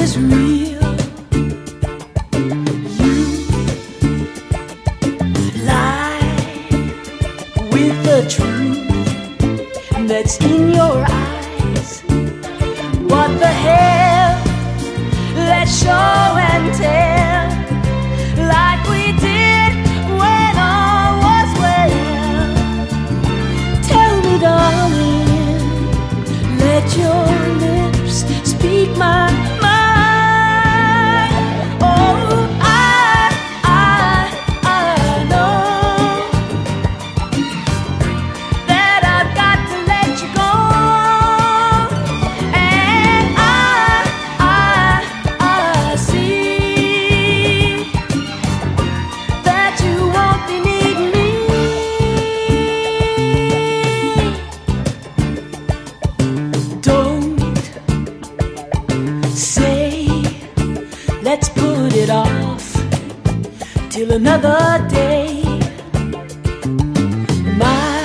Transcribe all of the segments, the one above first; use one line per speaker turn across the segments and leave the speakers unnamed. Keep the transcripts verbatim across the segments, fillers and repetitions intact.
is real. You lie with the truth that's in your eyes. What the hell? Let's show and tell, like we did when all was well. Tell me, darling, let your lips speak my mind. Oh, I, I, I know that I've got to let you go. And I, I, I see that you won't be needing me. Don't say, let's put it off till another day. My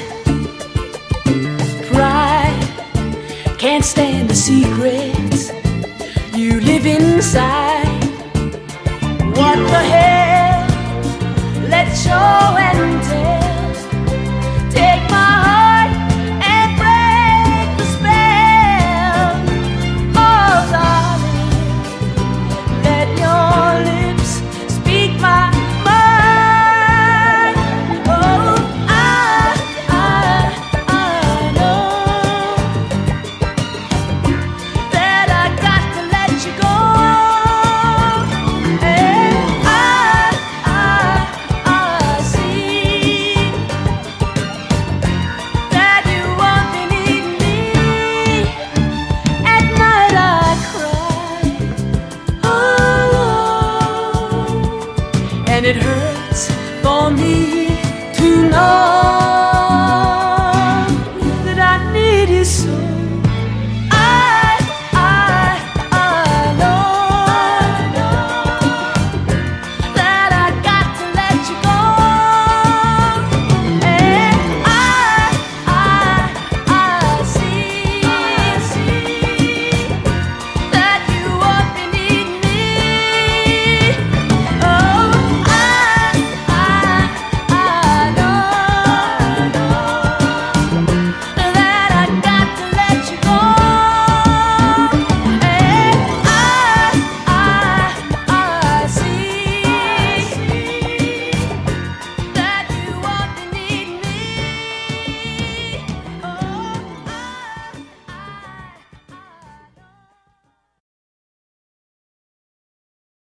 pride can't stand the secrets you live inside. What the hell? Let's show and tell. Take my heart and break the spell. Oh, darling, let your lips speak my mind. Oh, I, I, I know that I got to let you go. And I, I, I see that you won't be needing me. At night I cry alone, and it hurts for me to know